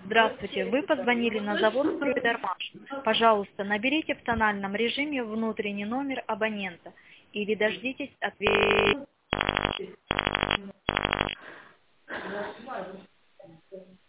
Здравствуйте, вы позвонили на завод «Стройдармаш». Пожалуйста, наберите в тональном режиме внутренний номер абонента или дождитесь ответа.